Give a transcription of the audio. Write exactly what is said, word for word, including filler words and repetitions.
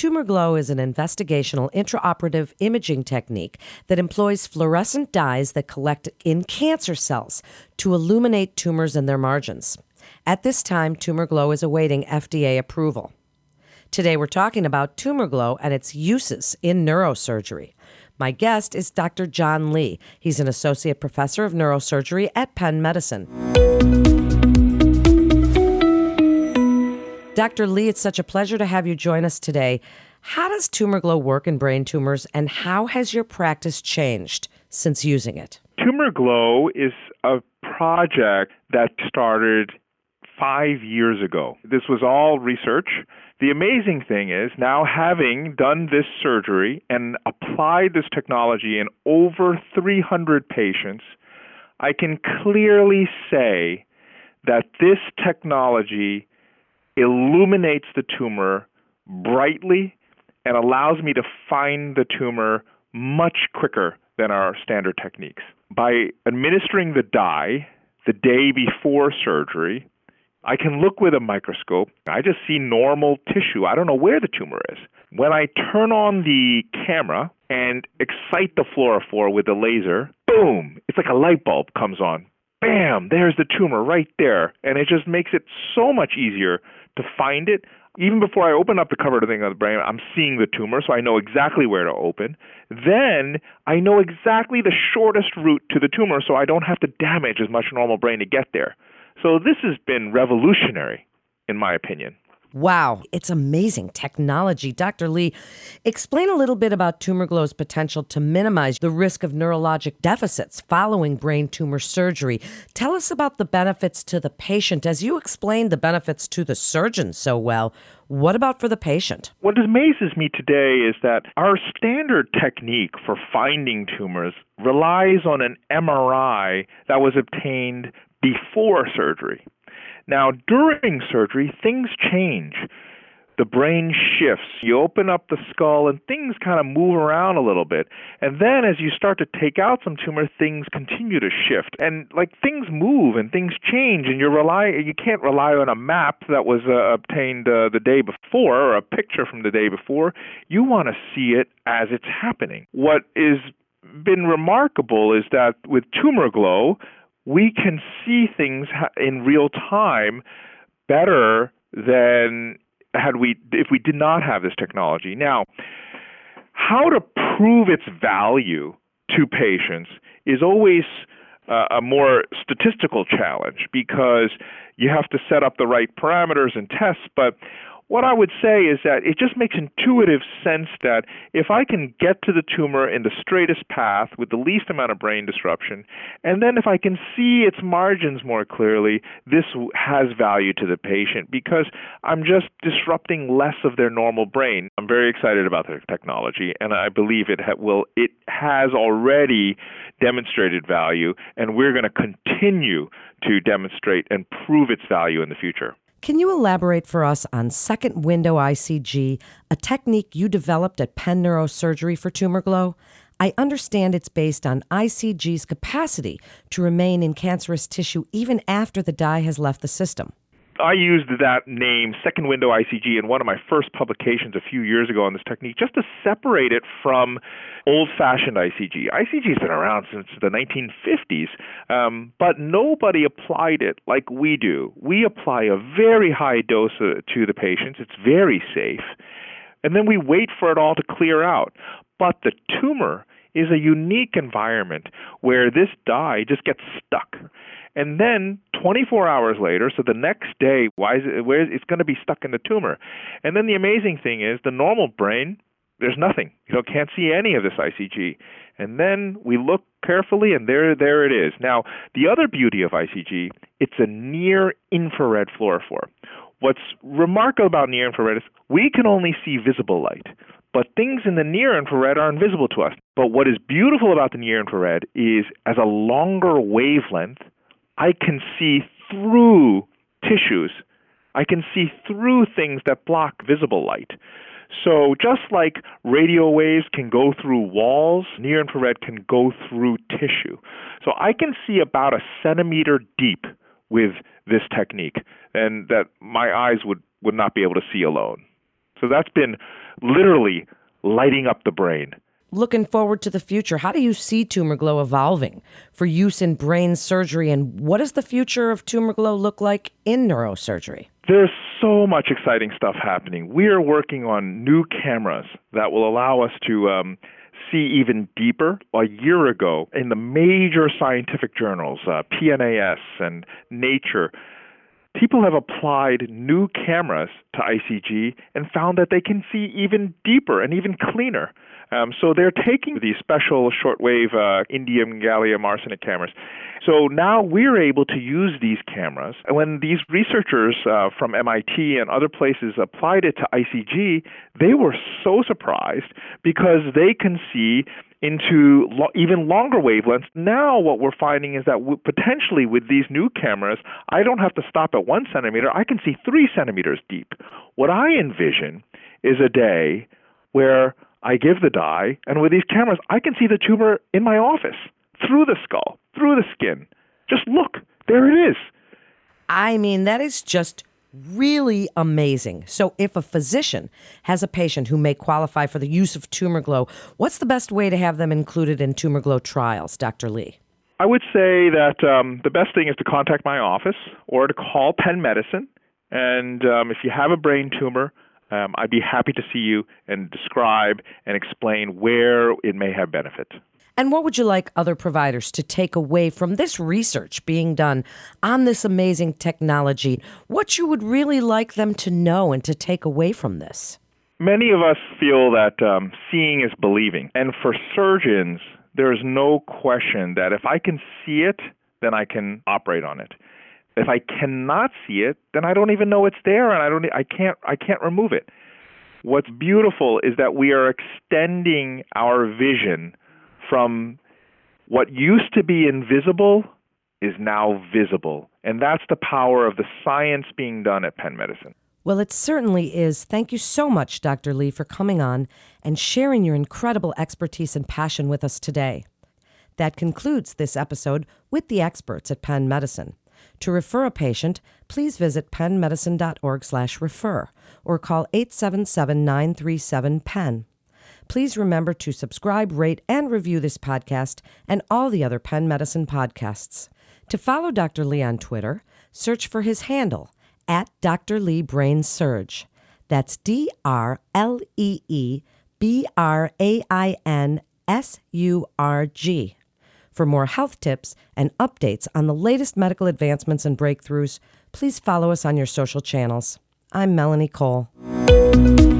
Tumor Glow is an investigational intraoperative imaging technique that employs fluorescent dyes that collect in cancer cells to illuminate tumors and their margins. At this time, Tumor Glow is awaiting F D A approval. Today, we're talking about Tumor Glow and its uses in neurosurgery. My guest is Doctor John Lee. He's an associate professor of neurosurgery at Penn Medicine. Doctor Lee, it's such a pleasure to have you join us today. How does Tumor Glow work in brain tumors, and how has your practice changed since using it? Tumor Glow is a project that started five years ago. This was all research. The amazing thing is, now having done this surgery and applied this technology in over three hundred patients, I can clearly say that this technology illuminates the tumor brightly and allows me to find the tumor much quicker than our standard techniques. By administering the dye the day before surgery, I can look with a microscope. I just see normal tissue. I don't know where the tumor is. When I turn on the camera and excite the fluorophore with the laser, boom, it's like a light bulb comes on. Bam, there's the tumor right there. And it just makes it so much easier to find it. Even before I open up the cover of the thing on the brain, I'm seeing the tumor, so I know exactly where to open. Then I know exactly the shortest route to the tumor, so I don't have to damage as much normal brain to get there. So this has been revolutionary, in my opinion. Wow, it's amazing technology. Doctor Lee, explain a little bit about Tumor Glow's potential to minimize the risk of neurologic deficits following brain tumor surgery. Tell us about the benefits to the patient. As you explained the benefits to the surgeon so well, what about for the patient? What amazes me today is that our standard technique for finding tumors relies on an M R I that was obtained before surgery. Now, during surgery, things change. The brain shifts. You open up the skull and things kind of move around a little bit. And then as you start to take out some tumor, things continue to shift. And like things move and things change, and you rely you can't rely on a map that was uh, obtained uh, the day before or a picture from the day before. You want to see it as it's happening. What has been remarkable is that with Tumor Glow, we can see things in real time better than had we if we did not have this technology. Now, how to prove its value to patients is always uh, a more statistical challenge because you have to set up the right parameters and tests. But what I would say is that it just makes intuitive sense that if I can get to the tumor in the straightest path with the least amount of brain disruption, and then if I can see its margins more clearly, this has value to the patient because I'm just disrupting less of their normal brain. I'm very excited about the technology, and I believe it ha- will. It has already demonstrated value, and we're going to continue to demonstrate and prove its value in the future. Can you elaborate for us on second window I C G, a technique you developed at Penn Neurosurgery for Tumor Glow? I understand it's based on I C G's capacity to remain in cancerous tissue even after the dye has left the system. I used that name, second window I C G, in one of my first publications a few years ago on this technique, just to separate it from old-fashioned I C G. I C G has been around since the nineteen fifties, um, but nobody applied it like we do. We apply a very high dose uh, to the patients. It's very safe. And then we wait for it all to clear out. But the tumor is a unique environment where this dye just gets stuck. And then twenty-four hours later, so the next day, why is it, where it's going to be stuck in the tumor. And then the amazing thing is the normal brain, there's nothing. You know, can't see any of this I C G. And then we look carefully, and there, there it is. Now, the other beauty of I C G, it's a near-infrared fluorophore. What's remarkable about near-infrared is we can only see visible light, but things in the near-infrared are invisible to us. But what is beautiful about the near-infrared is as a longer wavelength, I can see through tissues. I can see through things that block visible light. So just like radio waves can go through walls, near-infrared can go through tissue. So I can see about a centimeter deep with this technique, and that my eyes would, would not be able to see alone. So that's been literally lighting up the brain. Looking forward to the future, how do you see Tumor Glow evolving for use in brain surgery, and what does the future of Tumor Glow look like in neurosurgery? There's so much exciting stuff happening. We are working on new cameras that will allow us to um, see even deeper. A year ago, in the major scientific journals, uh, P N A S and Nature, people have applied new cameras to I C G and found that they can see even deeper and even cleaner. Um, so they're taking these special shortwave uh, indium gallium arsenic cameras. So now we're able to use these cameras. And when these researchers uh, from M I T and other places applied it to I C G, they were so surprised because they can see into lo- even longer wavelengths. Now what we're finding is that w- potentially with these new cameras, I don't have to stop at one centimeter. I can see three centimeters deep. What I envision is a day where I give the dye, and with these cameras, I can see the tumor in my office, through the skull, through the skin. Just look, there it is. I mean, that is just really amazing. So if a physician has a patient who may qualify for the use of Tumor Glow, what's the best way to have them included in Tumor Glow trials, Doctor Lee? I would say that um, the best thing is to contact my office or to call Penn Medicine. And um, if you have a brain tumor, Um, I'd be happy to see you and describe and explain where it may have benefit. And what would you like other providers to take away from this research being done on this amazing technology? What you would really like them to know and to take away from this? Many of us feel that um, seeing is believing. And for surgeons, there is no question that if I can see it, then I can operate on it. If I cannot see it, then I don't even know it's there, and I don't. I can't. I can't remove it. What's beautiful is that we are extending our vision from what used to be invisible is now visible, and that's the power of the science being done at Penn Medicine. Well, it certainly is. Thank you so much, Doctor Lee, for coming on and sharing your incredible expertise and passion with us today. That concludes this episode with the experts at Penn Medicine. To refer a patient, please visit pennmedicine.org slash refer or call eight seven seven, nine three seven, P E N. Please remember to subscribe, rate, and review this podcast and all the other Penn Medicine podcasts. To follow Doctor Lee on Twitter, search for his handle, at Doctor Lee Brain Surge. That's D R L E E B R A I N S U R G. For more health tips and updates on the latest medical advancements and breakthroughs, please follow us on your social channels. I'm Melanie Cole.